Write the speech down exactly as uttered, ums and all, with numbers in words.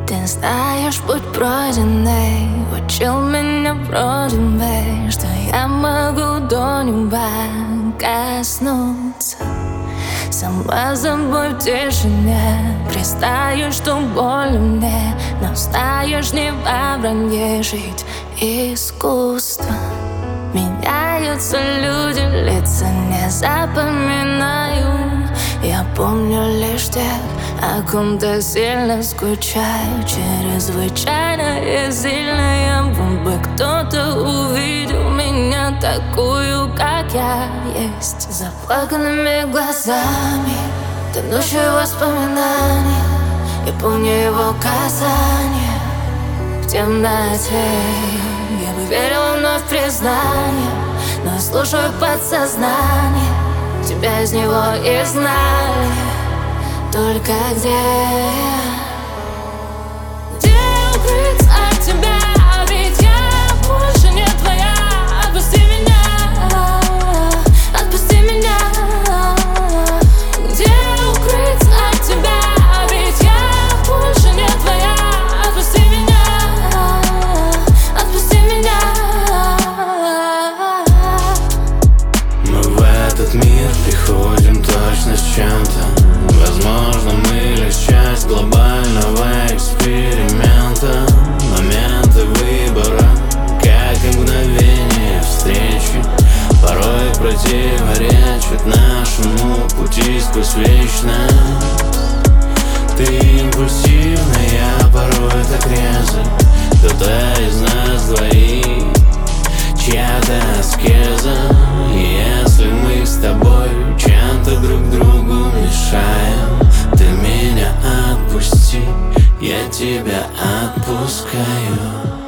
Ты знаешь, путь пройденный учил меня вроде бы, что я могу до неба коснуться. Сама собой в тишине признаю, что больно мне, но знаешь, не во вранье жить искусство. Меняются люди, лица не запоминаю. Я помню лишь тех, о ком так сильно скучаю. Чрезвычайно и сильно я был бы кто-то увидел меня такую, как я есть. Заплаканными глазами, тонущие воспоминания. Я помню его касание в темноте. Я бы верила вновь в признание, но слушаю подсознание. Тебя из него изгнали, только где? Где укрыться от тебя? Ведь я больше не твоя. Отпусти меня, отпусти меня. Где укрыться от тебя? Ведь я больше не твоя. Отпусти меня, отпусти меня. Мы в этот мир приходим точно с чем-то. Возможно, мы лишь часть глобального эксперимента. Моменты выбора, как и мгновение встречи, порой противоречат нашему пути сквозь вечность. Ты импульсивная, а порой так резок. Кто-то из нас двоих, чья-то аскеза. И если мы с тобой чем-то друг другу мешаем, ты меня отпусти, я тебя отпускаю.